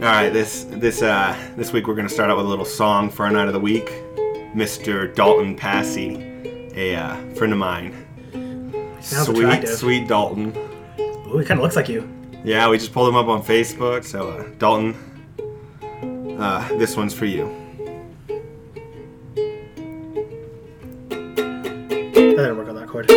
All right, this week we're gonna start out with a little song for our night of the week. Mr. Dalton Passy, a friend of mine. Sounds attractive. Sweet Dalton. Ooh, he kind of looks like you. Yeah, we just pulled him up on Facebook. So Dalton, this one's for you. That didn't work on that chord.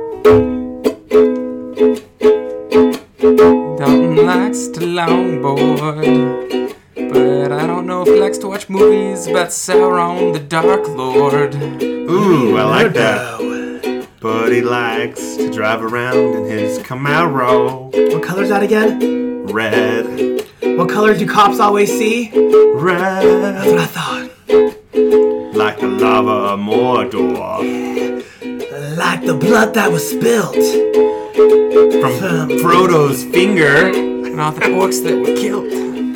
Dalton likes to longboard, but I don't know if he likes to watch movies about Sauron the Dark Lord. Ooh, I like that. But he likes to drive around in his Camaro. What color's that again? Red. What color do cops always see? Red. That's what I thought. Like the lava of Mordor. Like the blood that was spilled. From Frodo's finger. And all the orcs that were killed.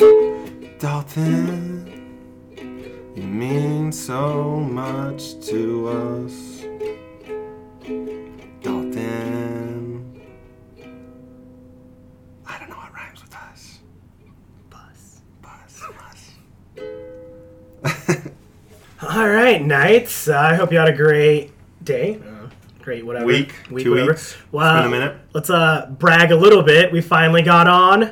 Dalton, you mean so much to us. Dalton. I don't know what rhymes with us. Bus. Bus. All right, Knights. I hope you had a great day. Great, whatever. Week, 2 whatever. weeks. Well, it's been a minute. Let's brag a little bit. We finally got on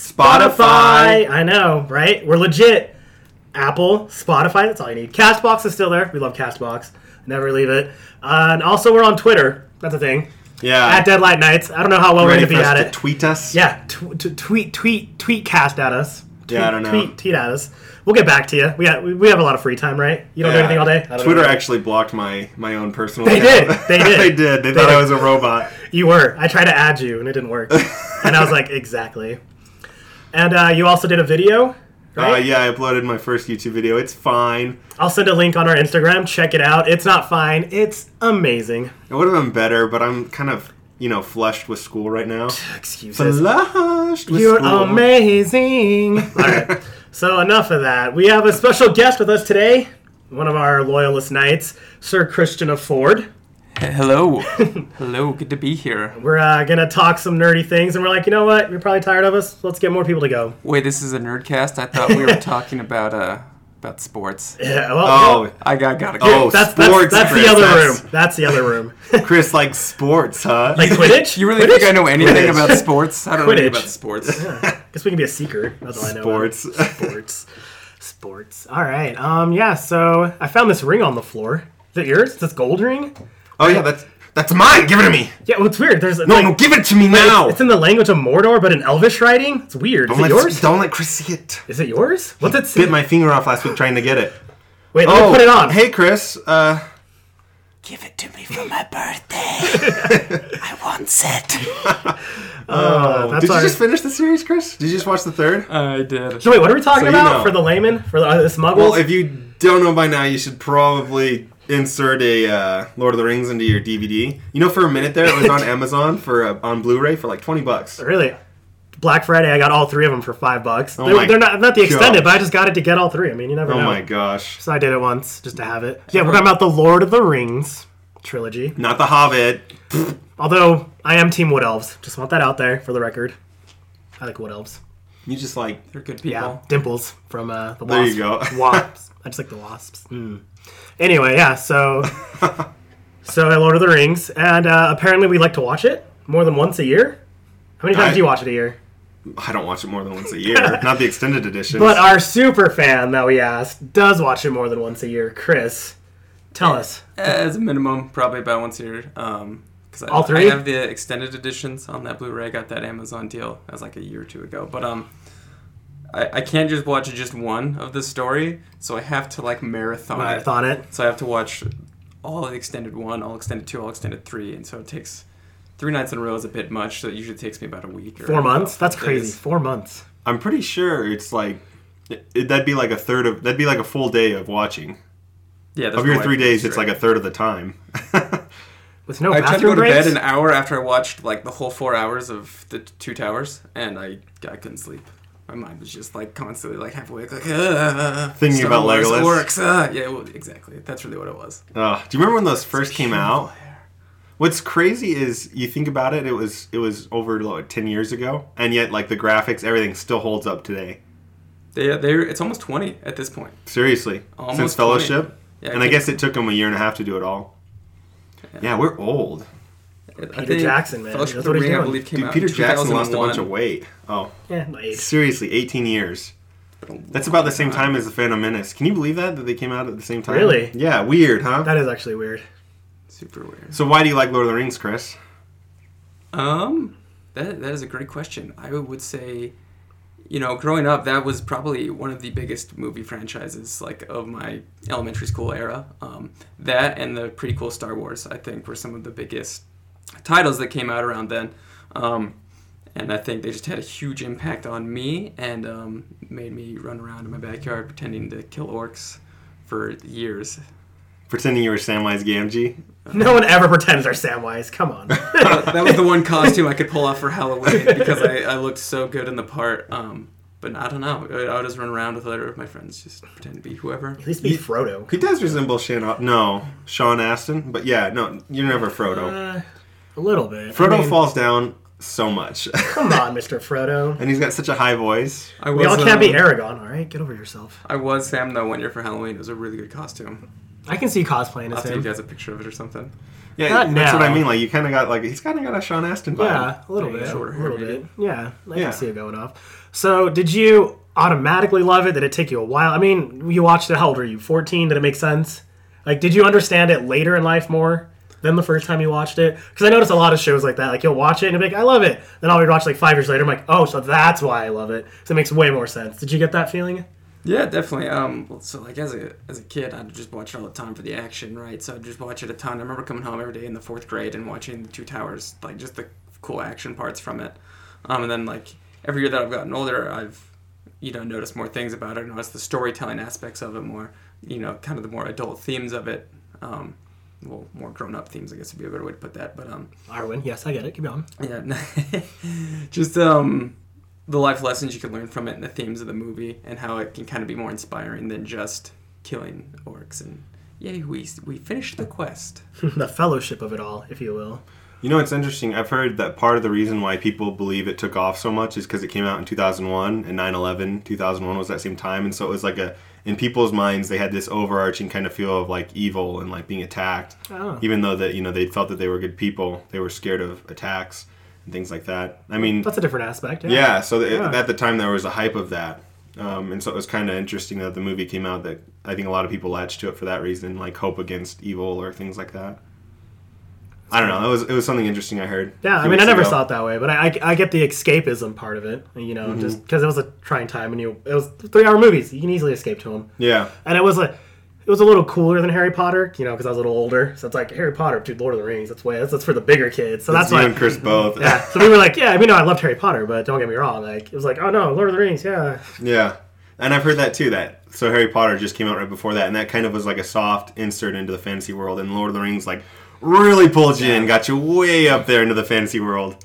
Spotify. I know, right? We're legit. Apple, Spotify, that's all you need. Castbox is still there. We love Castbox. Never leave it. And also, we're on Twitter. That's a thing. Yeah. At Deadlight Nights. I don't know how well we're Ready going to be for us at to it. tweet us? Yeah, tweet cast at us. Yeah, I don't know. Tweet at us. We'll get back to you. We have a lot of free time, right? You don't do anything all day? I don't Twitter know. actually blocked my own personal They account. did. They did. They thought I was a robot. You were. I tried to add you, and it didn't work. And I was like, exactly. And you also did a video, right? Yeah, I uploaded my first YouTube video. It's fine. I'll send a link on our Instagram. Check it out. It's not fine. It's amazing. It would have been better, but I'm kind of, flushed with school right now. Excuses. Flushed with You're school. amazing. All right. So enough of that. We have a special guest with us today. One of our loyalist knights, Sir Christian of Ford. Hello. Hello, good to be here. We're going to talk some nerdy things, and we're like, you know what? You're probably tired of us. Let's get more people to go. Wait, this is a nerdcast? I thought we were talking about sports. Yeah, well, I gotta go. Oh, that's sports, the Chris, other that's- room. That's the other room. Chris likes sports, huh? Like Quidditch? You really Quidditch? think I know anything Quidditch. about sports? I don't know anything Quidditch. about sports. Yeah. Guess we can be a seeker. That's all I know. Sports. Sports. All right. Yeah. So I found this ring on the floor. Is it yours? Is this gold ring? Oh, yeah, that's mine. Give it to me. Yeah. Well, it's weird. There's No, give it to me now. It's in the language of Mordor, but in Elvish writing. It's weird. Is it yours? Don't let Chris see it. Is it yours? What's it say? Bit my finger off last week trying to get it. Wait, let me put it on. Hey, Chris. Give it to me for my birthday. I want it. That's Did you our... just finish the series, Chris? Did you just watch the third? I did. So wait, what are we talking So you about know. for the layman? For the smuggles? Well, if you don't know by now, you should probably insert a Lord of the Rings into your DVD. For a minute there, it was on Amazon on Blu-ray for like $20. Really? Black Friday, I got all three of them for $5. Oh my They're not the extended, gosh. but I just got it to get all three. I mean, you never know. Oh my gosh. So I did it once, just to have it. Yeah, we're talking about the Lord of the Rings trilogy. Not The Hobbit. Although, I am Team Wood Elves. Just want that out there for the record. I like Wood Elves. You just like... They're good people. Yeah, Dimples from the Wasps. There you go. Wasps. I just like the Wasps. Anyway, yeah, so Lord of the Rings. And apparently we like to watch it more than once a year. How many times do you watch it a year? I don't watch it more than once a year. Not the extended editions. But our super fan that we asked does watch it more than once a year. Chris, tell us. As a minimum, probably about once a year. Cause All three? I have the extended editions on that Blu-ray. I got that Amazon deal. That was like a year or two ago. But I can't just watch just one of the story, so I have to marathon it. So I have to watch all extended 1, all extended 2, all extended 3, and so it takes 3 nights in a row is a bit much. So it usually takes me about a week. Or 4 months? That's 5 crazy. days. 4 months. I'm pretty sure it's like... that'd be like that'd be like a full day of watching. Yeah, Of your 3 days, it's like a third of the time. With no I tried to bathroom go to breaks? bed an hour after I watched the whole 4 hours of the Two Towers, and I couldn't sleep. My mind was just constantly half awake, Thinking Star about Wars, Legolas. Orcs, yeah, well, exactly. That's really what it was. Do you remember when those first came out? What's crazy is you think about it. It was over 10 years ago, and yet the graphics, everything still holds up today. They're it's almost 20 at this point. Seriously. Almost Since 20. Fellowship? Yeah, And I guess it took them a year and a half to do it all. Yeah, we're old. Peter Jackson, man. Fellowship That's of what the he's Ring, I doing. believe, came Dude, out Peter in Jackson lost a 2001. bunch of weight. Oh. Yeah, like, Seriously, 18 years. That's about the same time as The Phantom Menace. Can you believe that they came out at the same time? Really? Yeah, weird, huh? that is actually weird. Super weird. So why do you like Lord of the Rings, Chris? That is a great question. I would say, growing up, that was probably one of the biggest movie franchises of my elementary school era. That and the prequel Star Wars, I think, were some of the biggest titles that came out around then. And I think they just had a huge impact on me and made me run around in my backyard pretending to kill orcs for years. Pretending you were Samwise Gamgee? No one ever pretends they're Samwise. Come on. That was the one costume I could pull off for Halloween because I looked so good in the part. But I don't know. I would just run around with other of my friends, just pretend to be whoever. At least be Frodo. He does resemble Sean Astin. But yeah, no, you're never Frodo. A little bit. Frodo falls down so much. Come on, Mr. Frodo. And he's got such a high voice. We all can't be Aragorn, all right? Get over yourself. I was Sam, though, one year for Halloween. It was a really good costume. I can see cosplaying I'll as take you him. guys a picture of it or something. Yeah, Not that's now. what I mean. Like, you kind of got, he's kind of got a Sean Astin vibe. Yeah, a little bit. Shorter A hair, little maybe. bit. Yeah, I Yeah. can see it going off. So, did you automatically love it? Did it take you a while? I mean, you watched it, how old were you? 14? Did it make sense? Did you understand it later in life more than the first time you watched it? Because I notice a lot of shows like that. You'll watch it and you'll be like, I love it. Then I'll watch 5 years later. I'm like, oh, so that's why I love it. So it makes way more sense. Did you get that feeling? Yeah, definitely. So as a kid, I'd just watch it all the time for the action, right? So I'd just watch it a ton. I remember coming home every day in the 4th grade and watching The Two Towers, just the cool action parts from it. And then every year that I've gotten older, I've noticed more things about it. Noticed the storytelling aspects of it more. Kind of the more adult themes of it. More grown-up themes, I guess would be a better way to put that. But Arwen, yes, I get it. Keep going. yeah, just the life lessons you can learn from it and the themes of the movie and how it can kind of be more inspiring than just killing orcs and yay, we finished the quest. The fellowship of it all, if you will. It's interesting. I've heard that part of the reason why people believe it took off so much is because it came out in 2001 and 9/11, 2001 was that same time. And so it was in people's minds, they had this overarching kind of feel of evil and being attacked. Oh. Even though that, they felt that they were good people, they were scared of attacks and things like that. I mean, That's a different aspect. yeah, so Yeah. at the time there was a hype of that. And so it was kind of interesting that the movie came out that I think a lot of people latched to it for that reason, hope against evil or things like that. I don't know. It was something interesting I heard. Yeah, a I few mean, I weeks never ago. saw it that way, but I get the escapism part of it, just because it was a trying time, and it was 3-hour movies. You can easily escape to them. Yeah. And it was a little cooler than Harry Potter, because I was a little older. So it's Harry Potter, dude, Lord of the Rings. That's for the bigger kids. So that's you why. and Chris both. Yeah. So we were I loved Harry Potter, but don't get me wrong. It was oh no, Lord of the Rings, yeah. Yeah. And I've heard that too. So Harry Potter just came out right before that, and that kind of was a soft insert into the fantasy world. And Lord of the Rings really pulled you in, got you way up there into the fantasy world.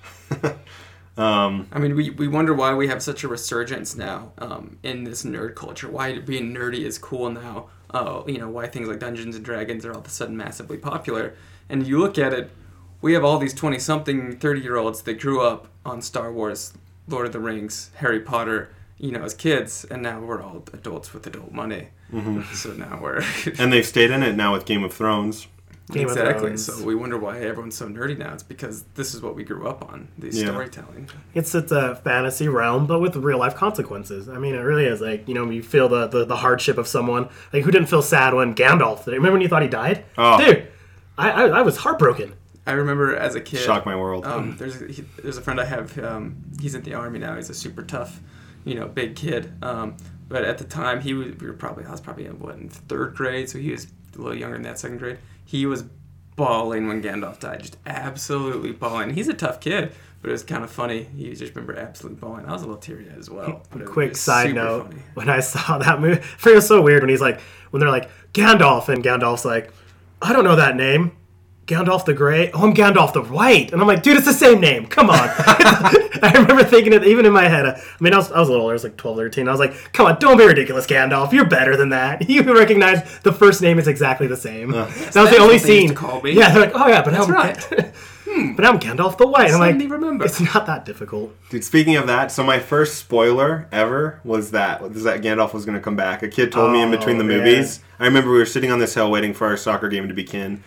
I mean, we wonder why we have such a resurgence now in this nerd culture. Why being nerdy is cool now. Why things like Dungeons and Dragons are all of a sudden massively popular. And you look at it, we have all these 20-something, 30-year-olds that grew up on Star Wars, Lord of the Rings, Harry Potter, as kids, and now we're all adults with adult money. Mm-hmm. So now we're... And they've stayed in it now with Game of Thrones. Game of Exactly. Thrones. So we wonder why everyone's so nerdy now. It's because this is what we grew up on, these storytelling. It's a fantasy realm, but with real life consequences. I mean, it really is you feel the hardship of someone. Who didn't feel sad when Gandalf did it? Remember when you thought he died? Oh. Dude, I was heartbroken. I remember as a kid... Shocked my world. There's a friend I have, he's in the Army now. He's a super tough, big kid. But at the time, I was probably in 3rd grade, so he was a little younger than that, 2nd grade. He was bawling when Gandalf died, just absolutely bawling. He's a tough kid, but it was kind of funny. He just remember absolutely bawling. I was a little teary-eyed as well. But Quick side note, funny. when I saw that movie, it was so weird when when they're Gandalf, and Gandalf's I don't know that name. Gandalf the Grey? Oh, I'm Gandalf the White. And I'm dude, it's the same name. Come on. I remember thinking it even in my head. I was a little older. I was 12, 13. I was come on, don't be ridiculous, Gandalf. You're better than that. You recognize the first name is exactly the same. That was the only what they used scene. to call me. Yeah, they're oh yeah, but That's how, right. but I'm Gandalf the White. And I'm Suddenly like, remember. it's not that difficult. Dude, speaking of that, so my first spoiler ever was that Gandalf was going to come back. A kid told me in between the movies. I remember we were sitting on this hill waiting for our soccer game to begin,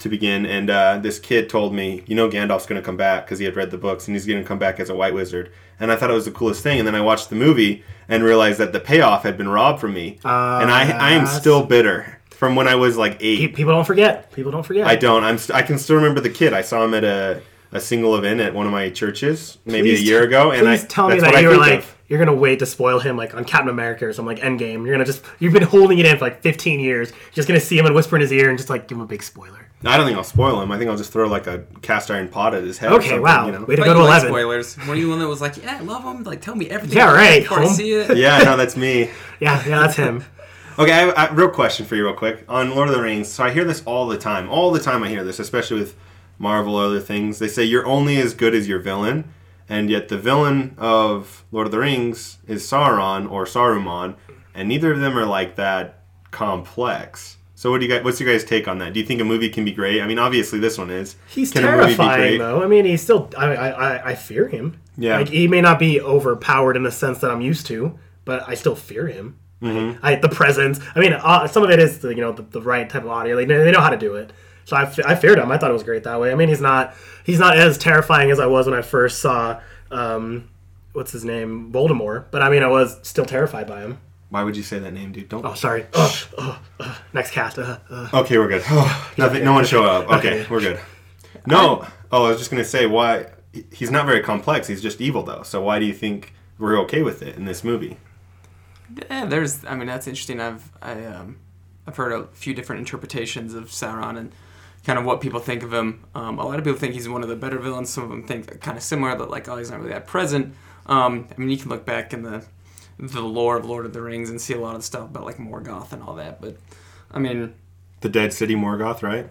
and this kid told me, Gandalf's going to come back because he had read the books, and he's going to come back as a White Wizard. And I thought it was the coolest thing. And then I watched the movie and realized that the payoff had been robbed from me. And I am still bitter from when I was like 8. People don't forget. I don't. I can still remember the kid. I saw him at a single event at one of my churches maybe a year ago, and please tell me that you were like, you're gonna wait to spoil him like on Captain America or something like Endgame. You've been holding it in for like 15 years. You're just gonna see him and whisper in his ear and just like give him a big spoiler. I don't think I'll spoil him. I think I'll just throw like a cast iron pot at his head. Okay, wow. Way to go to 11. Spoilers. Were you the one that was like, yeah, I love him. Like, tell me everything. Yeah, right. Before I see it. Yeah, no, that's me. Yeah, that's him. Okay, I real question for you real quick. On Lord of the Rings, so I hear this all the time. All the time I hear this, especially with Marvel or other things. They say you're only as good as your villain, and yet the villain of Lord of the Rings is Sauron or Saruman, and neither of them are like that complex. So what's your guys' take on that? Do you think a movie can be great? I mean, obviously this one is. He's terrifying, though. I mean, he's still... I fear him. Yeah. Like, he may not be overpowered in the sense that I'm used to, but I still fear him. Mm-hmm. The presence. I mean, some of it is the right type of audio. They know how to do it. So I feared him. I thought it was great that way. I mean, he's not as terrifying as I was when I first saw what's his name, Voldemort. But I mean, I was still terrified by him. Why would you say that name, dude? Don't. Oh, sorry. Next cast. Okay, we're good. Nothing. No one show up. Okay, we're good. No. I was just gonna say why he's not very complex. He's just evil, though. So why do you think we're okay with it in this movie? Yeah, that's interesting. I've heard a few different interpretations of Sauron and kind of what people think of him. A lot of people think he's one of the better villains. Some of them think kind of similar, that like, oh, he's not really that present. I mean, you can look back in the lore of Lord of the Rings and see a lot of stuff about like Morgoth and all that. But I mean, the dead city Morgoth, right?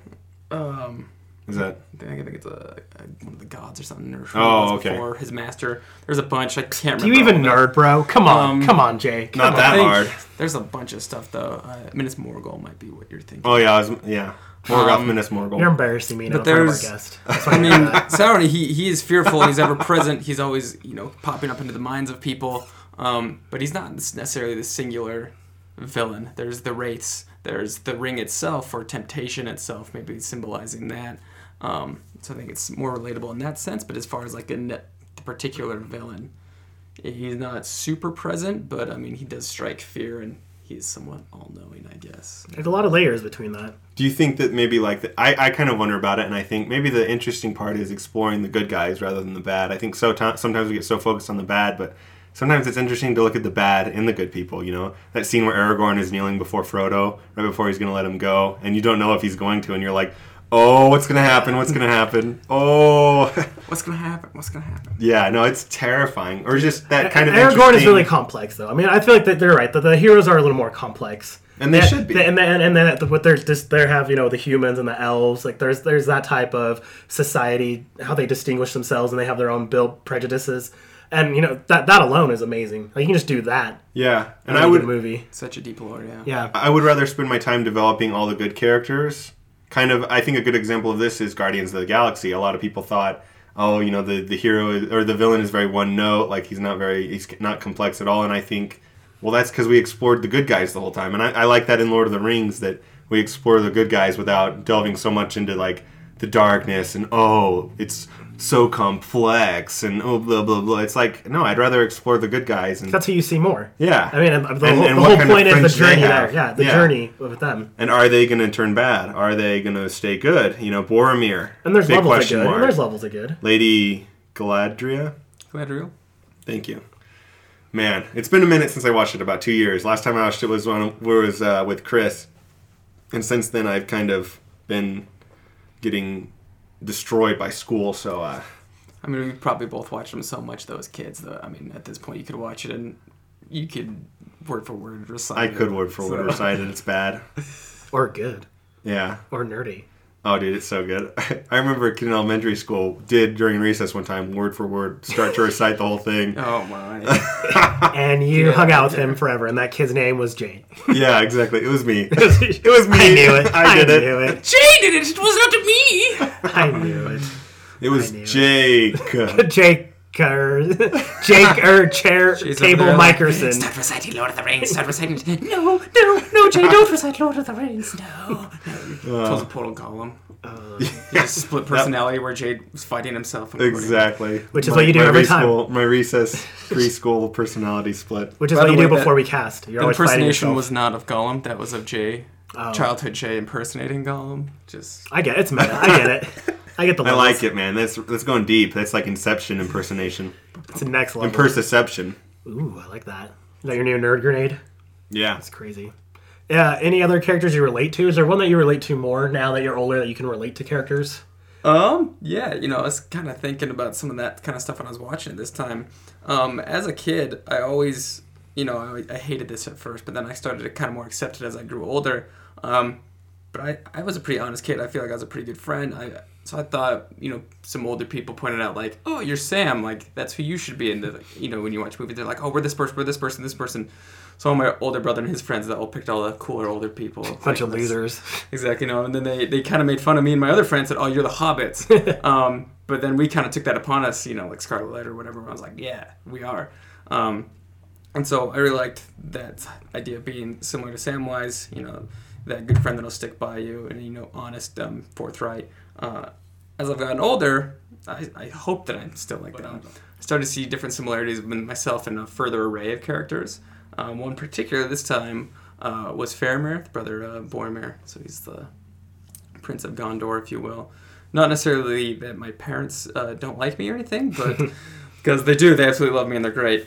Is that? I think it's one of the gods or something. Or okay. Before his master. There's a bunch. I can't remember. Do you even nerd, bro? Come on, Jay. Not that hard. There's a bunch of stuff though. Minas Morgul might be what you're thinking. Oh yeah, Morgoth, Minas Morgul. You're embarrassing me now in front of our guest. I mean, Sauron, he is fearful and he's ever present. He's always popping up into the minds of people. But he's not necessarily the singular villain. There's the wraiths. There's the ring itself, or temptation itself, maybe symbolizing that. So I think it's more relatable in that sense. But as far as like the particular villain, he's not super present. But I mean, he does strike fear, and he's somewhat all-knowing, I guess. There's a lot of layers between that. Do you think that maybe like I kind of wonder about it, and I think maybe the interesting part is exploring the good guys rather than the bad. I think sometimes we get so focused on the bad, but sometimes it's interesting to look at the bad in the good people, That scene where Aragorn is kneeling before Frodo, right before he's going to let him go, and you don't know if he's going to, and you're like, oh, what's going to happen? What's going to happen? Oh. What's going to happen? What's going to happen? Yeah, no, it's terrifying. Or just that kind of Aragorn is really complex, though. I mean, I feel like that they're right. The heroes are a little more complex. And they should be. And then what they have, the humans and the elves. Like there's that type of society, how they distinguish themselves, and they have their own built prejudices. And that alone is amazing. Like you can just do that. Yeah, and I would movie such a deep lore. Yeah. Yeah. I would rather spend my time developing all the good characters. Kind of, I think a good example of this is Guardians of the Galaxy. A lot of people thought, the hero or the villain is very one note. Like he's not complex at all. And I think, well, that's because we explored the good guys the whole time. And I like that in Lord of the Rings, that we explore the good guys without delving so much into like the darkness and it's so complex and blah blah blah. It's like, no, I'd rather explore the good guys, and that's who you see more. Yeah, I mean, the whole point is the journey there. Yeah, the journey with them. And are they going to turn bad? Are they going to stay good? Boromir. And there's levels of good. And there's levels of good. Lady Galadriel. Thank you. Man, it's been a minute since I watched it. About 2 years. Last time I watched it was with Chris, and since then I've kind of been getting destroyed by school, so I mean, we probably both watched them so much though as kids, though. I mean, at this point you could watch it and you could word for word recite it. I could word for word recite it. It's bad. Or good. Yeah. Or nerdy. Oh, dude, it's so good. I remember a kid in elementary school did during recess one time, word for word, start to recite the whole thing. Oh, my. And you hung out with him forever, and that kid's name was Jane. Yeah, exactly. It was me. It was me. I knew it. I did it. Jane did it. It was not me. I knew it. It was knew it. Jake. Jake Chair She's Table over there like, Mickerson. Start reciting Lord of the Rings. Start reciting. No, Jay, don't recite Lord of the Rings. No. Pulls a portal Gollum. He just split personality where Jade was fighting himself. Exactly. Which is what you do every time. My recess preschool personality split. Which is By what the you do way, before we cast. You're The always fighting impersonation yourself. was not of Gollum. That was of Jay. Oh. Childhood Jay impersonating Gollum. Just I get it. It's meta. I get it. I get the I levels. like it, man. That's going deep. That's like Inception impersonation. It's the next level. Imperception. Ooh, I like that. Is that your new nerd grenade? Yeah. That's crazy. Yeah. Any other characters you relate to? Is there one that you relate to more now that you're older that you can relate to characters? yeah, I was kind of thinking about some of that kind of stuff when I was watching it this time. As a kid, I always, I hated this at first, but then I started to kind of more accept it as I grew older. But I was a pretty honest kid. I feel like I was a pretty good friend. So I thought, some older people pointed out, like, oh, you're Sam. Like, that's who you should be. And, when you watch movies, they're like, oh, we're this person, this person. So my older brother and his friends that all picked all the cooler older people. Bunch of losers. Exactly, And then they kind of made fun of me and my other friends, said, oh, you're the hobbits. But then we kind of took that upon us, like Scarlet Letter or whatever. I was like, yeah, we are. And so I really liked that idea of being similar to Samwise, that good friend that'll stick by you and, honest, forthright. As I've gotten older, I hope that I'm still like that. I started to see different similarities with myself and a further array of characters. One particular this time was Faramir, the brother of Boromir. So he's the Prince of Gondor, if you will. Not necessarily that my parents don't like me or anything, but because they do. They absolutely love me and they're great.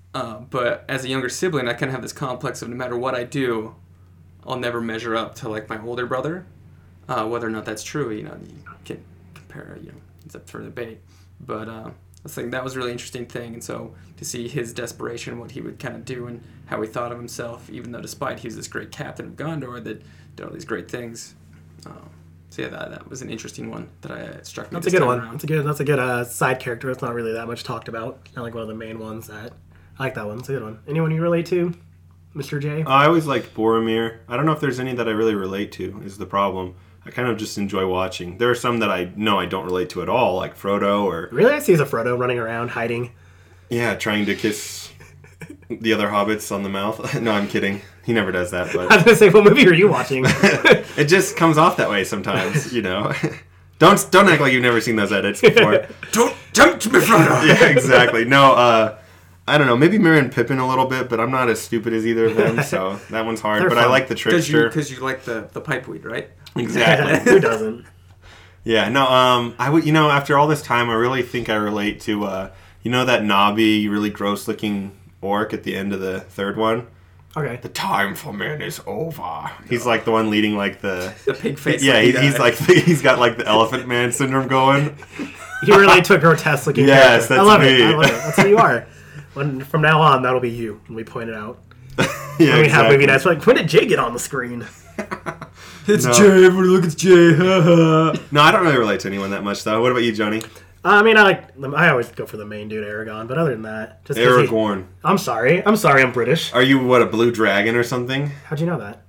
But as a younger sibling, I kind of have this complex of no matter what I do, I'll never measure up to like my older brother. Whether or not that's true, you can compare, it's up for debate. But I think that was a really interesting thing. And so to see his desperation, what he would kind of do and how he thought of himself, even though despite he was this great captain of Gondor that did all these great things. So yeah, that was an interesting one that struck me. That's a good one. That's a good side character. It's not really that much talked about. Not like one of the main ones that I like that one. It's a good one. Anyone you relate to, Mr. J? I always liked Boromir. I don't know if there's any that I really relate to. Is the problem? I kind of just enjoy watching. There are some that I know I don't relate to at all, like Frodo or Really, I see as a Frodo running around hiding. yeah, trying to kiss the other hobbits on the mouth. No, I'm kidding. He never does that, I was but gonna say, what movie are you watching? it just comes off that way sometimes. Don't act like you've never seen those edits before. Don't tempt me, Frodo! Yeah, exactly. No, I don't know. Maybe Merry and Pippin a little bit, but I'm not as stupid as either of them, so that one's hard. They're But I fun. like the trickster. Because you like the pipeweed, right? Exactly. Who doesn't? Yeah. No. I would. After all this time, I really think I relate to. That knobby, really gross-looking orc at the end of the third one. Okay. The time for men is over. He's like the one leading like the pig face. Yeah, he's like he's got like the elephant man syndrome going. You relate to a grotesque looking Yes, character. that's I love me. it. I love it. That's who you are. From now on, that'll be you when we point it out. Yeah, When we have exactly. movie nights, we're like, when did Jay get on the screen? It's No. Jay. Everybody look, it's Jay. No, I don't really relate to anyone that much though. What about you, Johnny? I always go for the main dude, Aragorn, but other than that, just 'cause Aragorn. I'm sorry, I'm British. Are you a blue dragon or something? How'd you know that?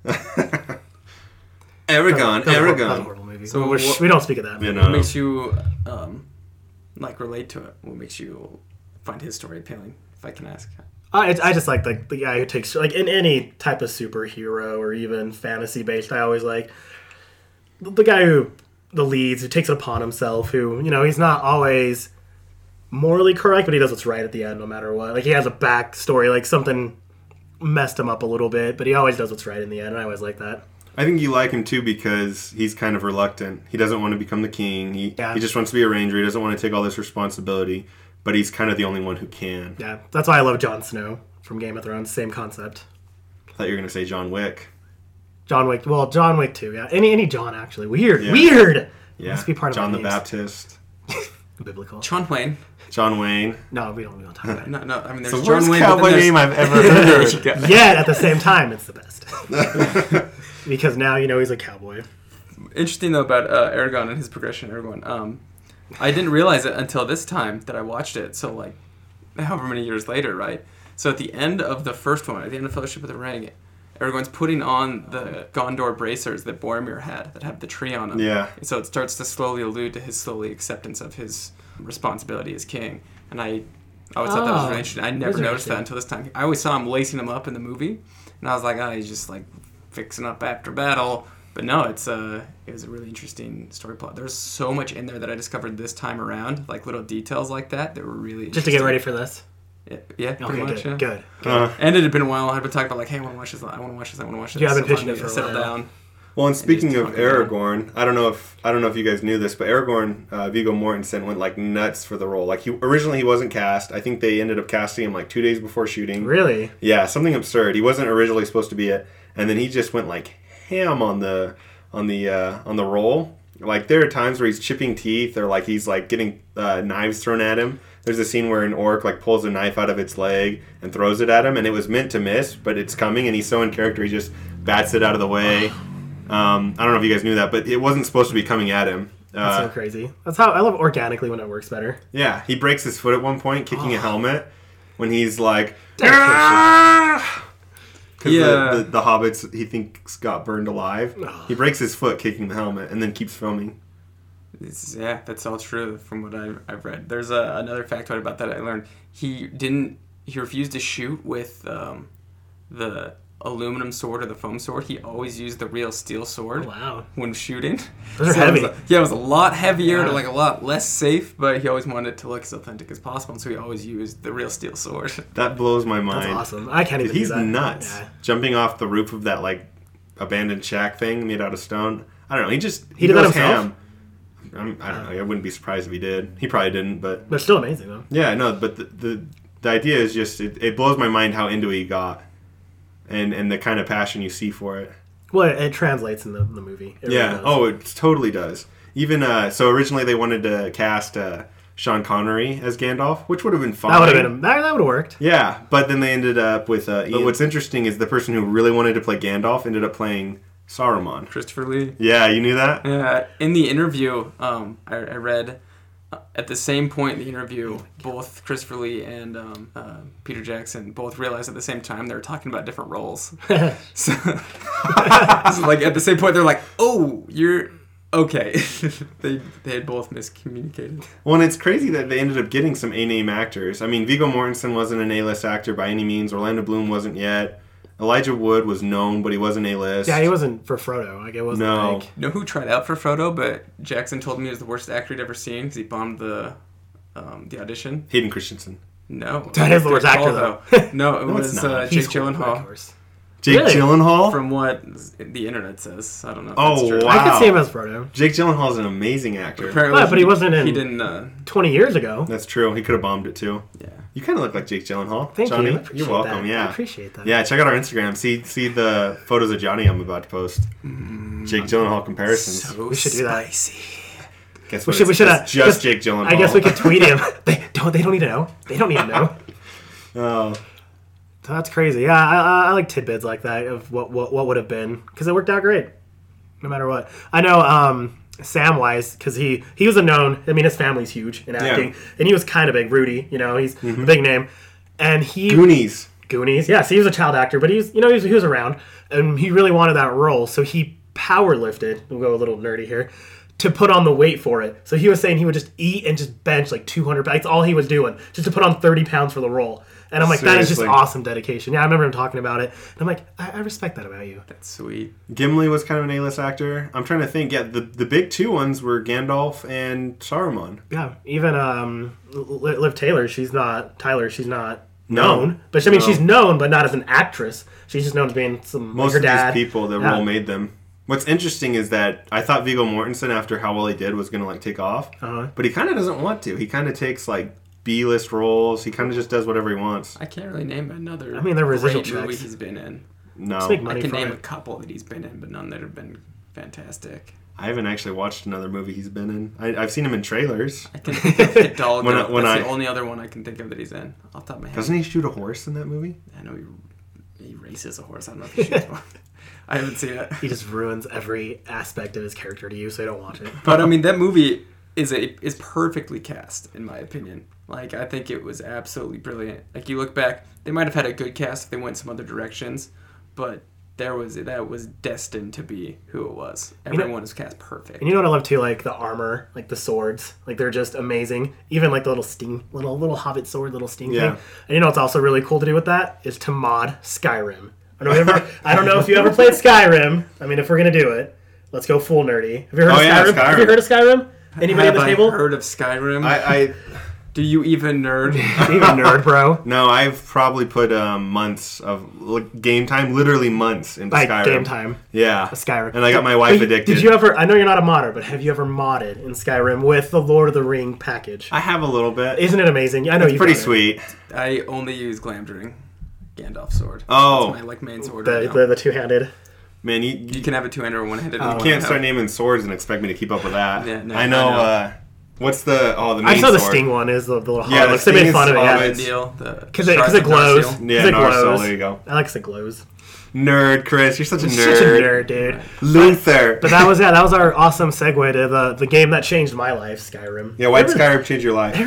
Aragorn. That's a Aragorn. horrible movie. So we don't speak of that. You movie. know. What makes you relate to it? What makes you find his story appealing? If I can ask. I just like the guy who takes, like, in any type of superhero or even fantasy based, I always like the guy the leads, who takes it upon himself, who, he's not always morally correct, but he does what's right at the end no matter what. Like, he has a backstory, like something messed him up a little bit, but he always does what's right in the end, and I always like that. I think you like him too because he's kind of reluctant. He doesn't want to become the king. He just wants to be a ranger. He doesn't want to take all this responsibility, but he's kind of the only one who can. Yeah, that's why I love Jon Snow from Game of Thrones. Same concept. I thought you were going to say John Wick. John Wick. Well, John Wick too. Yeah, any John actually. Weird. Yeah. Weird. Yeah. Must be part of John my the names. Baptist. Biblical. John Wayne. John Wayne. No, we don't talk about it. No. I mean, It's there's the John worst Wayne. but cowboy then name I've ever There you heard. go. Yet at the same time, it's the best. Because now he's a cowboy. Interesting though about Aragorn and his progression. Aragorn. I didn't realize it until this time that I watched it. So however many years later, right? So at the end of the first one, at the end of Fellowship of the Ring, Aragorn's putting on the Gondor bracers that Boromir had that have the tree on them. Yeah. So it starts to slowly allude to his slowly acceptance of his responsibility as king. And I always thought that was really interesting. I never noticed that until this time. I always saw him lacing them up in the movie, and I was like, oh, he's just like fixing up after battle. But no, it was a really interesting story plot. There's so much in there that I discovered this time around, like little details like that were really interesting. Just to get ready for this. Yeah, pretty much. Good. And it had been a while. I'd been talking about like, hey, I want to watch this. I want to watch this. I want to watch this. You haven't So pitching it finally for a I settled while. down. Well, and speaking just of talking about Aragorn, I don't know if you guys knew this, but Aragorn, Viggo Mortensen went like nuts for the role. Like originally he wasn't cast. I think they ended up casting him like 2 days before shooting. Really? Yeah, something absurd. He wasn't originally supposed to be it, and then he just went like ham on the role. Like there are times where he's chipping teeth, or like he's like getting knives thrown at him. There's a scene where an orc like pulls a knife out of its leg and throws it at him, and it was meant to miss, but it's coming, and he's so in character he just bats it out of the way. I don't know if you guys knew that, but it wasn't supposed to be coming at him. That's so crazy. That's how I love organically when it works better. Yeah, he breaks his foot at one point kicking a helmet when he's like, Dedication. because the hobbits he thinks got burned alive. He breaks his foot kicking the helmet and then keeps filming. Yeah, that's all true from what I've read. There's another factoid about that I learned. He refused to shoot with the aluminum sword or the foam sword. He always used the real steel sword when shooting. Those are heavy. It was a lot heavier, like a lot less safe, but he always wanted it to look as authentic as possible, and so he always used the real steel sword. That blows my mind. That's awesome. I can't even He's do that. nuts. Yeah. Jumping off the roof of that like abandoned shack thing made out of stone. I don't know. He did that goes himself? ham. I don't know. I wouldn't be surprised if he did. He probably didn't, but But still amazing though. yeah, no. But the idea is just it blows my mind how into it he got, and the kind of passion you see for it. Well, it translates in the movie. It Yeah. really does. Oh, it totally does. Even so, originally they wanted to cast Sean Connery as Gandalf, which would have been fine. that would have been that would have worked. Yeah, but then they ended up with Ian. But what's interesting is the person who really wanted to play Gandalf ended up playing Saruman. Christopher Lee. Yeah, you knew that? Yeah, in the interview, I read at the same point in the interview, both Christopher Lee and Peter Jackson both realized at the same time they were talking about different roles. So like at the same point, they're like, "Oh, you're okay." they had both miscommunicated. Well, and it's crazy that they ended up getting some A-name actors. I mean, Viggo Mortensen wasn't an A-list actor by any means. Orlando Bloom wasn't yet. Elijah Wood was known, but he wasn't A-list. Yeah, he wasn't for Frodo. Like it wasn't. No. Like, You know who tried out for Frodo, but Jackson told me he was the worst actor he'd ever seen because he bombed the audition. Hayden Christensen. No, That is the worst Good actor, call, though. No, it No, was it's not. Jake he's cool, of Gyllenhaal. course. Jake Really? Gyllenhaal? From what the internet says, I don't know. If Oh, that's true. wow. I could see him as Frodo. Jake Gyllenhaal is an amazing actor. Apparently, But he wasn't in- He didn't. 20 years ago. That's true. He could have bombed it too. Yeah. You kind of look like Jake Gyllenhaal. Thank Johnny. you. I appreciate You're welcome. that. Yeah. I appreciate that. Yeah, check out our Instagram. See the photos of Johnny I'm about to post. Jake Gyllenhaal comparisons. So We should do that. spicy. Guess We what? should. We should. It's just Jake Gyllenhaal. I guess we could tweet him. They don't need to know. They don't need to know. Oh, So that's crazy. Yeah, I like tidbits like that of what would have been because it worked out great, no matter what. I know Samwise because he was a known. I mean, his family's huge in acting, and he was kind of big. Rudy, he's a big name, and he Goonies. Goonies. Yes, he was a child actor, but he was around, and he really wanted that role, so he power lifted. We'll go a little nerdy here. To put on the weight for it. So he was saying he would just eat and just bench like 200 pounds. That's all he was doing, just to put on 30 pounds for the role. And I'm like, that is just Seriously. awesome dedication. Yeah, I remember him talking about it. And I'm like, I respect that about you. That's sweet. Gimli was kind of an A-list actor. I'm trying to think. Yeah, the big two ones were Gandalf and Saruman. Yeah, even Liv Tyler, she's not No. known. But I mean, No. she's known, but not as an actress. She's just known as being Most her of dad. these people, the Yeah. role made them. What's interesting is that I thought Viggo Mortensen, after how well he did, was going to take off. Uh-huh. But he kind of doesn't want to. He kind of takes B-list roles. He kind of just does whatever he wants. I can't really name another. I mean, they're residual great movie checks. he's been in. No, Let's make I money can from name it. a couple that he's been in, but none that have been fantastic. I haven't actually watched another movie he's been in. I've seen him in trailers. I can think of Hidalgo. When That's I- the only other one I can think of that he's in. Off the top of my head. Doesn't he shoot a horse in that movie? I know he races a horse. I don't know if he shoots one. I haven't seen it. He just ruins every aspect of his character to you, so you don't watch it. But I mean, that movie is perfectly cast, in my opinion. I think it was absolutely brilliant. You look back, they might have had a good cast if they went some other directions, but that was destined to be who it was. Everyone was cast perfect. And you know what I love too? Like the armor, like the swords, like they're just amazing. Even like the little hobbit sword, little sting thing. And you know what's also really cool to do with that is to mod Skyrim. I don't know if you ever played Skyrim. I mean, if we're gonna do it, let's go full nerdy. Have you heard of Skyrim? Have you heard of Skyrim? Anybody at the table? I've heard of Skyrim. I Do you even nerd? Even nerd, bro. No, I've probably put months of game time, literally months into Skyrim. Game time. Yeah. Skyrim. And I got my wife addicted. Did you ever, I know you're not a modder, but have you ever modded in Skyrim with the Lord of the Ring package? I have a little bit. Isn't it amazing? I know it's pretty sweet. I only use Glamdring. Gandalf's sword. Oh. That's my main sword. The two-handed. Man, you can have a two-handed or one-handed. You can't start naming swords and expect me to keep up with that. Yeah, no, I know. What's the main I saw sword. the Sting one is the little yeah, looks. They made fun of it. Because it glows. Yeah, Narsil, there you go. I like 'cause it glows. Nerd, Chris. You're such a nerd. Such a nerd, dude. Luther. But that was our awesome segue to the game that changed my life, Skyrim. Yeah, why did Skyrim change your life?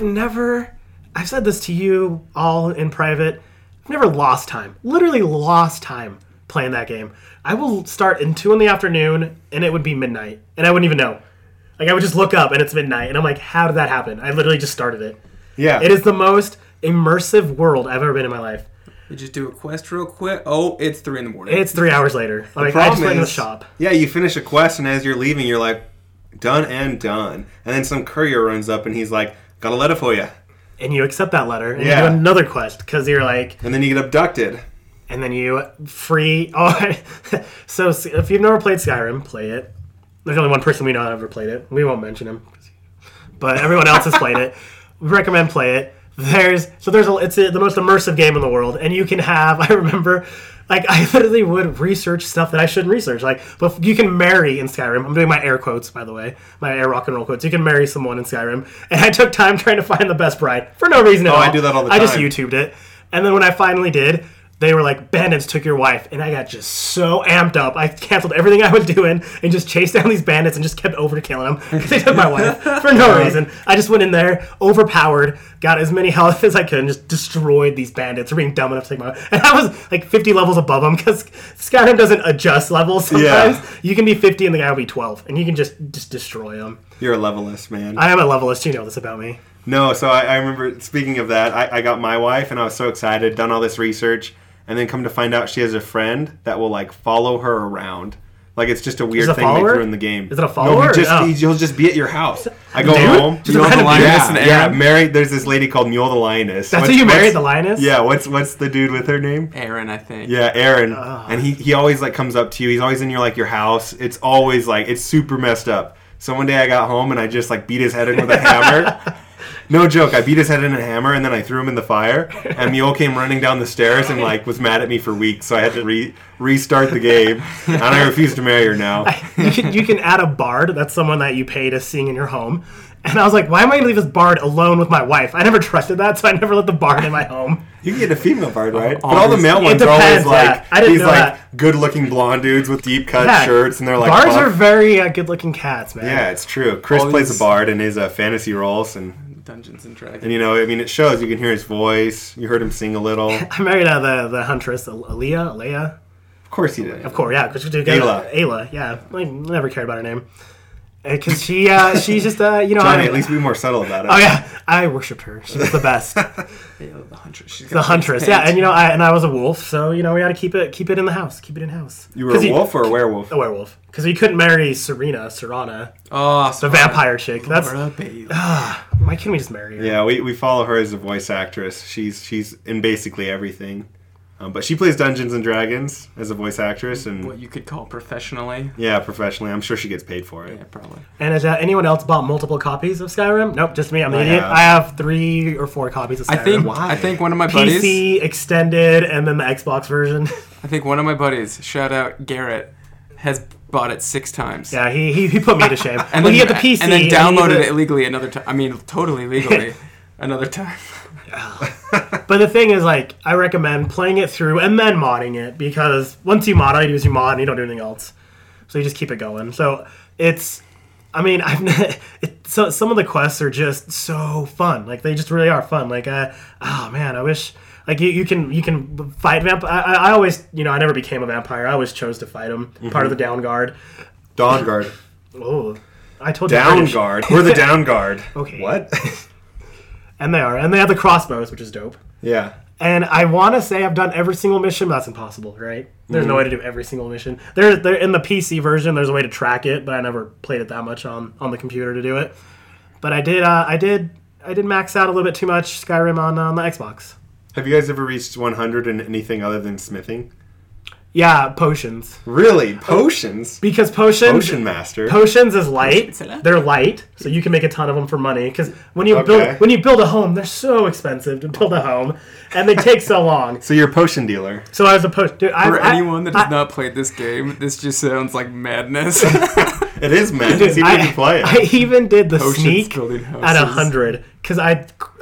I've said this to you all in private. I've never lost time. Literally lost time playing that game. I will start in 2 PM and it would be midnight. And I wouldn't even know. Like, I would just look up and it's midnight. And I'm like, how did that happen? I literally just started it. Yeah. It is the most immersive world I've ever been in my life. You just do a quest real quick. Oh, it's 3 AM. It's 3 hours later. Like, I just went to the shop. Yeah, you finish a quest and as you're leaving, you're like, done and done. And then some courier runs up and he's like, got a letter for you. And you accept that letter and you do another quest because you're like... And then you get abducted. And then you free... Oh, so if you've never played Skyrim, play it. There's only one person we know that ever played it. We won't mention him. But everyone else has played it. We recommend play it. It's the most immersive game in the world. And you can have... I remember... Like, I literally would research stuff that I shouldn't research. Like, but you can marry in Skyrim. I'm doing my air quotes, by the way. My air rock and roll quotes. You can marry someone in Skyrim. And I took time trying to find the best bride. For no reason at all. I do that all the time. I just YouTubed it. And then when I finally did, they were like, bandits took your wife. And I got just so amped up. I canceled everything I was doing and just chased down these bandits and just kept killing them. Because they took my wife for no reason. I just went in there, overpowered, got as many health as I could, and just destroyed these bandits for being dumb enough to take my wife. And I was like 50 levels above them because Skyrim doesn't adjust levels sometimes. Yeah. You can be 50 and the guy will be 12. And you can just destroy them. You're a levelist, man. I am a levelist. You know this about me. No, so I remember, speaking of that, I got my wife and I was so excited, done all this research. And then come to find out she has a friend that will, like, follow her around. Like, it's just a weird thing they threw in the game. Is it a follower? No, he'll just be at your house. I go home. Mule the Lioness married. There's this lady called Mule the Lioness. That's who you married, the Lioness? Yeah, what's the dude with her name? Aaron, I think. Yeah, Aaron. And he always, like, comes up to you. He's always in your house. It's always, like, it's super messed up. So one day I got home and I just, like, beat his head in with a hammer. No joke, I beat his head in a hammer and then I threw him in the fire. And Mule came running down the stairs and like was mad at me for weeks. So I had to restart the game. And I refuse to marry her now. You can add a bard. That's someone that you pay to sing in your home. And I was like, why am I going to leave this bard alone with my wife? I never trusted that, so I never let the bard in my home. You can get a female bard, right? But all the male ones are always like these like good-looking blonde dudes with deep-cut shirts, and they're like bards are very good-looking cats, man. Yeah, it's true. Chris plays a bard in his fantasy roles and Dungeons and Dragons. And it shows. You can hear his voice. You heard him sing a little. I married the huntress, Alea. Of course you did. Of course, yeah. Ayla, yeah. I never cared about her name. Because she's just, Johnny, at least be more subtle about it. Oh, yeah. I worshipped her. She was the best. The huntress. She's the huntress, yeah. And, I was a wolf, so, we had to keep it in the house. Keep it in-house. You were a wolf or a werewolf? A werewolf. Because you couldn't marry Serana. Oh, the vampire chick. Why can't we just marry her? Yeah, we follow her as a voice actress. She's in basically everything. But she plays Dungeons and Dragons as a voice actress, and what you could call professionally. Yeah, professionally. I'm sure she gets paid for it. Yeah, probably. And has anyone else bought multiple copies of Skyrim? Nope, just me. I'm an idiot. I have 3 or 4 copies of Skyrim. I think one of my buddies, PC extended, and then the Xbox version. I think one of my buddies, shout out Garrett, has bought it 6 times. Yeah, he put me to shame. And then he had the PC, and then downloaded it illegally another time. I mean, totally legally another time. But the thing is, I recommend playing it through and then modding it, because once you mod, all you do is you mod and you don't do anything else. So you just keep it going. So some of the quests are just so fun. They just really are fun. Oh man, I wish Like you can fight vampire. I always, I never became a vampire. I always chose to fight them. Part of the Down Guard. Dawn Guard. Oh, I told you. Down Guard. We're the Down Guard. Okay. What? And they are, and they have the crossbows, which is dope. Yeah. And I want to say I've done every single mission, but that's impossible, right? There's no way to do every single mission. There in the PC version, there's a way to track it, but I never played it that much on the computer to do it. But I did max out a little bit too much Skyrim on the Xbox. Have you guys ever reached 100 in anything other than smithing? Yeah, potions. Really? Potions? Because potions... Potion Master. Potions is light. They're light, so you can make a ton of them for money. Because when you build a home, they're so expensive to build a home, and they take so long. So you're a potion dealer. So I was a potion... Dude, for anyone that has not played this game, this just sounds like madness. It is madness. Even if you play it. I even did the Potions sneak building houses. at 100 because I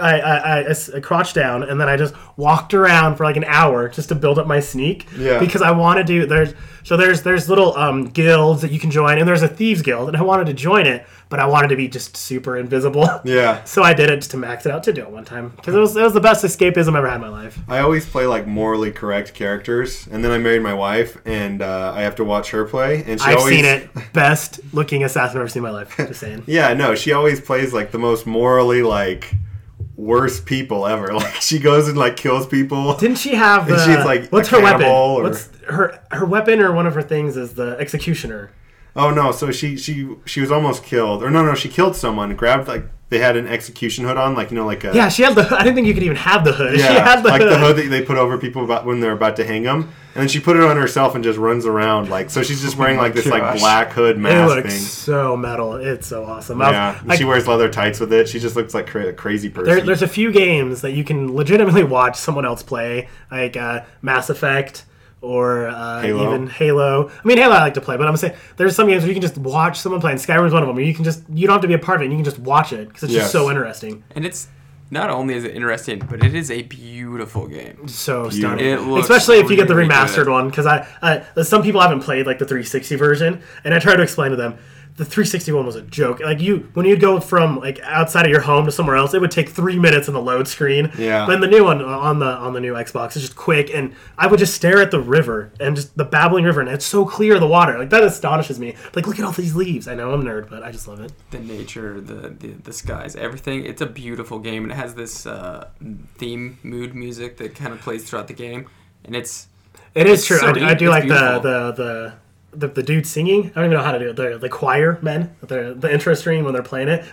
crouched down and then I just walked around for like an hour just to build up my sneak. Yeah. Because I want to do there's little guilds that you can join, and there's a thieves guild, and I wanted to join it, but I wanted to be just super invisible. Yeah. So I did it just to max it out to do it one time because it was the best escapism I've ever had in my life. I always play like morally correct characters, and then I married my wife, and I have to watch her play. And I've seen it. Best looking assassin I've ever seen in my life. Just saying. Yeah, no, she always plays like the most morally like worst people ever. Like she goes and like kills people. Didn't she have and she's like what's her weapon? Or... What's her weapon or one of her things is the executioner. Oh no, so she was almost killed. Or no, she killed someone, grabbed like they had an execution hood on, like like a... Yeah, she had the hood. I didn't think you could even have the hood. Yeah, she had the like hood. the hood that they put over people when they're about to hang them. And then she put it on herself and just runs around. Like, so she's just wearing like this like black hood mask it looks thing. so metal. It's so awesome. Yeah, and she wears leather tights with it. She just looks like a crazy person. There's a few games that you can legitimately watch someone else play, like Mass Effect or even Halo. I mean, Halo I like to play, but I'm saying there's some games where you can just watch someone play, and Skyrim's one of them, where you don't have to be a part of it, and you can just watch it, because it's just so interesting. And it's, not only is it interesting, but it is a beautiful game. So stunning. It looks especially if you get the really remastered good. one, because some people haven't played like the 360 version, and I try to explain to them, the 360 one was a joke. Like when you'd go from like outside of your home to somewhere else, it would take 3 minutes on the load screen. Yeah. But in the new one on the new Xbox, it's just quick, and I would just stare at the river and just the babbling river, and it's so clear, the water. Like that astonishes me. Like, look at all these leaves. I know I'm a nerd, but I just love it. The nature, the skies, everything. It's a beautiful game, and it has this theme mood music that kind of plays throughout the game, and it is true. So I do like beautiful. the dude singing. I don't even know how to do it. The choir men, the intro stream when they're playing it.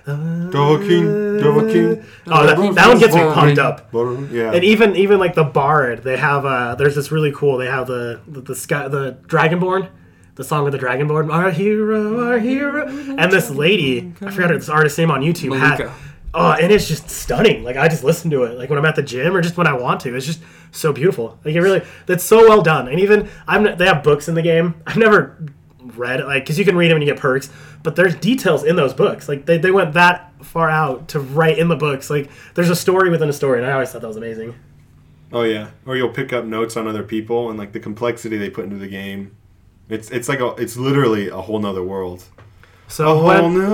Dovahkiin. Oh, that one gets me pumped up. Yeah. And even like the bard, they have there's this really cool. They have the Dragonborn, the song of the Dragonborn, our hero, and this lady, I forgot this artist's name on YouTube. Malika. And it's just stunning. Like I just listen to it, like when I'm at the gym or just when I want to. It's just so beautiful. Like that's so well done. And even they have books in the game. I've never read it, like, because you can read them and you get perks, but there's details in those books. Like they went that far out to write in the books. Like there's a story within a story, and I always thought that was amazing. Oh yeah, or you'll pick up notes on other people and like the complexity they put into the game. It's like it's literally a whole nother world. So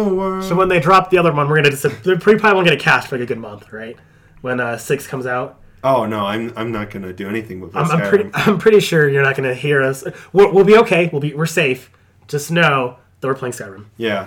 when they drop the other one, they're probably won't get a cast for like a good month, right? When 6 comes out. Oh no, I'm not gonna do anything with this. I'm pretty sure you're not gonna hear us. We'll be okay. We're safe. Just know that we're playing Skyrim. Yeah,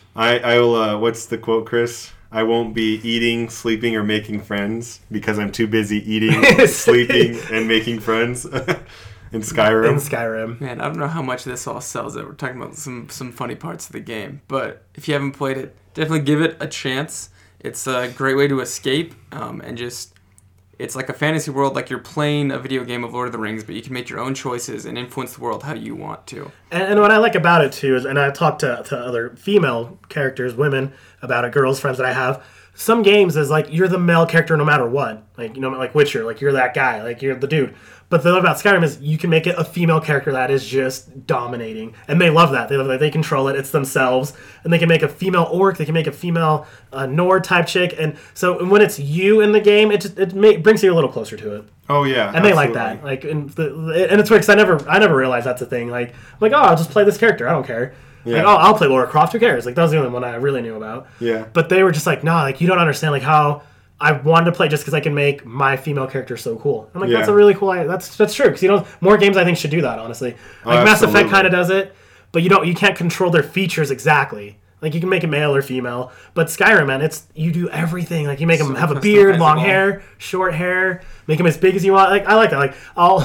I will. What's the quote, Chris? I won't be eating, sleeping, or making friends because I'm too busy eating, sleeping, and making friends. In Skyrim. Man, I don't know how much this all sells it. We're talking about some funny parts of the game. But if you haven't played it, definitely give it a chance. It's a great way to escape and just... It's like a fantasy world, like you're playing a video game of Lord of the Rings, but you can make your own choices and influence the world how you want to. And what I like about it, too, is, and I've talked to other female characters, women, about it, girls, friends that I have, some games is like you're the male character no matter what. Like, like Witcher, like you're that guy, like you're the dude. But the thing about Skyrim is you can make it a female character that is just dominating. And they love that. They love that. They control it. It's themselves. And they can make a female orc. They can make a female Nord type chick. And so when it's you in the game, it brings you a little closer to it. Oh, yeah. And they like that. Like, and it's weird because I never realized that's a thing. Like, I'll just play this character. I don't care. Yeah. Like, I'll play Lara Croft. Who cares? Like, that was the only one I really knew about. Yeah. But they were just like, nah, like, you don't understand, like, how I wanted to play just because I can make my female character so cool. I'm like, Yeah. that's a really cool idea. That's true. Because more games I think should do that. Honestly, like Mass Effect absolutely. kind of does it, but you can't control their features exactly. Like you can make it male or female, but Skyrim, man, you do everything. Like you make them have a beard, long customizable. hair, short hair, make them as big as you want. Like I like that. Like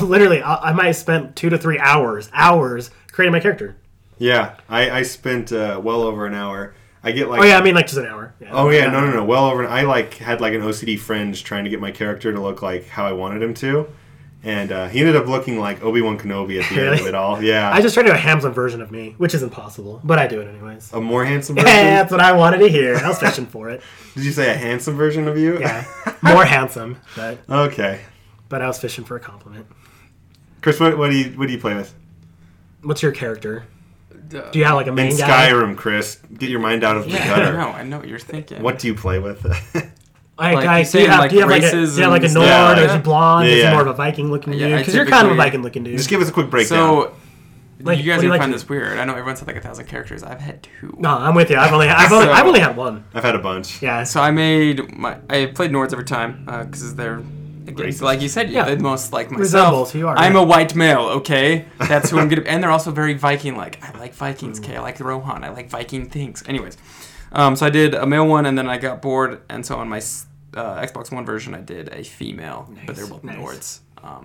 I might have spent 2 to 3 hours creating my character. Yeah, I spent well over an hour. I get like Oh yeah, I mean like just an hour. Yeah. Oh yeah, no. Well over. I had like an OCD fringe trying to get my character to look like how I wanted him to, and he ended up looking like Obi-Wan Kenobi at the end of Really? it all. Yeah, I just try to do a handsome version of me, which is impossible, but I do it anyways. a more handsome version. That's what I wanted to hear. I was fishing for it. Did you say a handsome version of you? Yeah, more handsome, but Okay, I was fishing for a compliment. Chris, what do you play with? What's your character? Do you have like a In main guy? Skyrim, Chris, get your mind out of the gutter. I know what you're thinking. What do you play with? Like, Like, do you you saying, have, like, do you have like a races do you have like a and Nord? stuff? Or is Yeah. he blonde? Is Yeah. he more of a Viking looking Yeah, dude? I Because you're kind of a typically- Viking looking dude. Just give us a quick breakdown. So, Like, you guys what do you are like find to- this weird. I know everyone's had like 1,000 characters. I've had 2. No, I'm with you. I've only So- I've only had one. I've had a bunch. Yeah. So I played Nords every time because they're again, Racist. like you said, Yeah. they're most like Resembles myself. who you are, I'm yeah. a white male, okay? That's who I'm gonna. And they're also very Viking-like. I like Vikings, okay? I like the Rohan. I like Viking things. Anyways, so I did a male one, and then I got bored, and so on my Xbox One version, I did a female, but they're both Nice. Nords.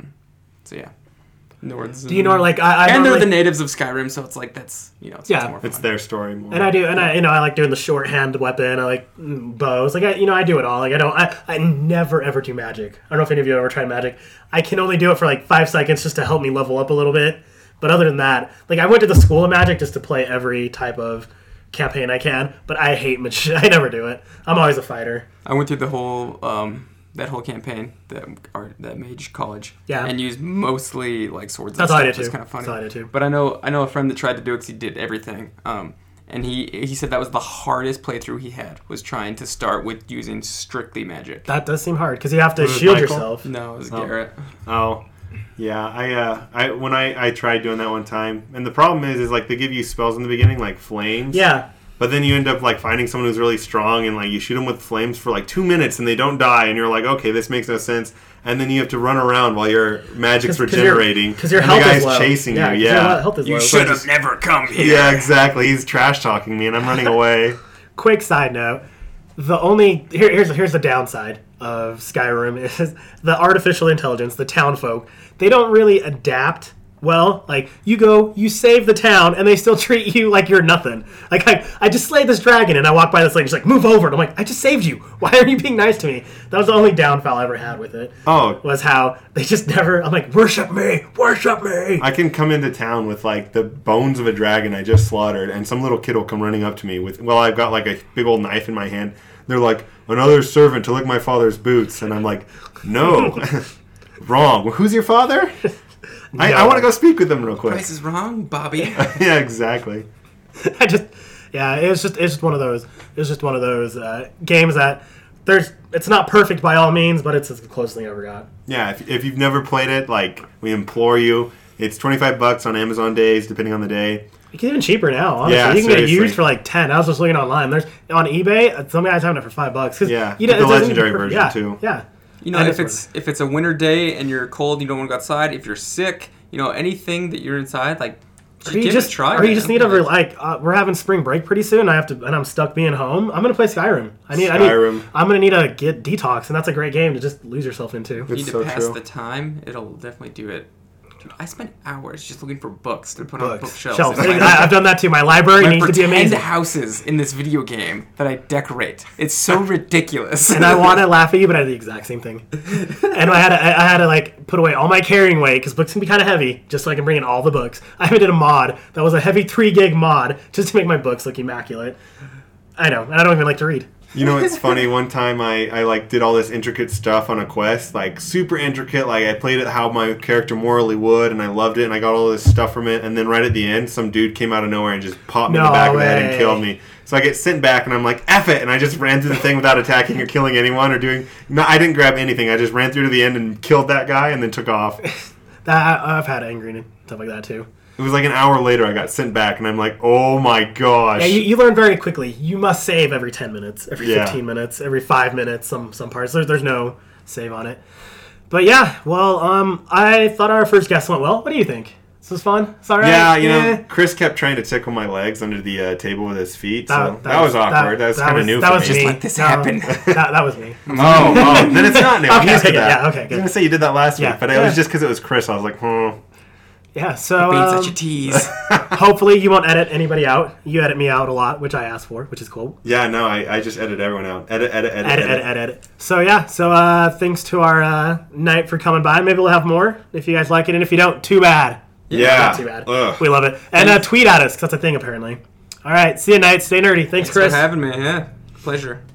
So yeah, Nords. Do you know like I and they're normally- the natives of Skyrim, so it's like it's Yeah. more fun. It's their story more. And I like doing the shorthand weapon. I like bows. Like I do it all. Like I never ever do magic. I don't know if any of you ever tried magic. I can only do it for like 5 seconds just to help me level up a little bit. But other than that, like I went to the school of magic just to play every type of campaign I can. But I hate magic. I never do it. I'm always a fighter. I went through the whole that whole campaign that Mage College. Yeah. And used mostly like swords. That's and all I stuff. did It's too. kind of funny. That's all I did too. But I know a friend that tried to do it because he did everything. And he said that was the hardest playthrough he had, was trying to start with using strictly magic. That does seem hard because you have to Was it shield Michael? yourself. No, it was Oh. Garrett. Oh, yeah. I tried doing that one time, and the problem is like they give you spells in the beginning like flames. Yeah. But then you end up like finding someone who's really strong, and like you shoot them with flames for like 2 minutes, and they don't die, and you're like, okay, this makes no sense. And then you have to run around while your magic's 'Cause regenerating, 'cause your and health the is guy's low. chasing Yeah, 'cause you. your Yeah, health is low. should have never come here. yeah, exactly. He's trash talking me, and I'm running away. Quick side note: here's the downside of Skyrim is the artificial intelligence, the town folk. They don't really adapt well. Like you save the town, and they still treat you like you're nothing. Like I just slayed this dragon, and I walk by this lady, she's like, "Move over," and I'm like, "I just saved you. Why are you being nice to me?" That was the only downfall I ever had with it. Oh, Was how they just never. I'm like, "Worship me, worship me." I can come into town with like the bones of a dragon I just slaughtered, and some little kid will come running up to me with, well, I've got like a big old knife in my hand. They're like, another servant to lick my father's boots, and I'm like, no, wrong. Who's your father? I want to go speak with them real quick. Price is wrong, Bobby. Yeah, exactly. It's just one of those. It's just one of those games that it's not perfect by all means, but it's as close thing I ever got. Yeah, if you've never played it, like, we implore you. It's $25 on Amazon days, depending on the day. It's even cheaper now. Honestly, Yeah, you can get it seriously. used for like 10. I was just looking online. There's on eBay. Some guys having it for $5. 'Cause Yeah, you know, the it doesn't legendary even- version, yeah, too. Yeah. You know, And if it's a winter day and you're cold, you don't want to go outside. If you're sick, anything that you're inside, like Or you give just it a try. or you just man. need to we're having spring break pretty soon. And I'm stuck being home. I'm gonna play Skyrim. Skyrim. I'm gonna need to get detox, and that's a great game to just lose yourself into. You need It's to so pass true. the time. It'll definitely do it. Dude, I spent hours just looking for books to put on bookshelves. Shelves. in my- I've done that too. My library I needs to be pretend amazing. houses in this video game that I decorate. It's so ridiculous. And I want to laugh at you, but I did the exact same thing. And I had to like put away all my carrying weight because books can be kind of heavy, just so I can bring in all the books. I even did a mod that was a heavy 3 gig mod just to make my books look immaculate. I know, and I don't even like to read. You know, it's funny. One time I like did all this intricate stuff on a quest, like super intricate. Like I played it how my character morally would, and I loved it, and I got all this stuff from it. And then right at the end, some dude came out of nowhere and just popped me in the No back of the head and way. killed me. So I get sent back, and I'm like, F it, and I just ran through the thing without attacking or killing anyone or doing. No, I didn't grab anything. I just ran through to the end and killed that guy, and then took off. I've had angry and stuff like that too. It was like an hour later I got sent back, and I'm like, oh my gosh. Yeah, you learn very quickly. You must save every 10 minutes, every Yeah. 15 minutes, every 5 minutes, some parts. There's no save on it. But yeah, well, I thought our first guest went well. What do you think? This was fun? It's all right? Yeah, you know, Chris kept trying to tickle my legs under the table with his feet, so that was awkward. That was kind of new for me. Me. Let this happen. That was me. Oh, then it's not new. I'm used to that. Yeah, okay, I was good. going to say you did that last Yeah. week, but it was just because it was Chris. I was like, Yeah, so Being such a tease. hopefully you won't edit anybody out. You edit me out a lot, which I asked for, which is cool. Yeah, no, I just edit everyone out. Edit. So yeah, thanks to our Knight for coming by. Maybe we'll have more if you guys like it, and if you don't, too bad. Yeah. Not too bad. Ugh. We love it. And tweet at us, 'cause that's a thing apparently. All right, see you, Knight. Stay nerdy. Thanks, Thanks Chris. for having me. Yeah, pleasure.